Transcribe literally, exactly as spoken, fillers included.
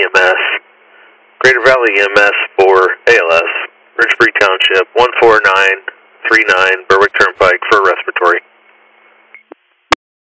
E M S. Greater Valley E M S for A L S. Ridgebury Township, one four nine three nine, Berwick Turnpike for respiratory.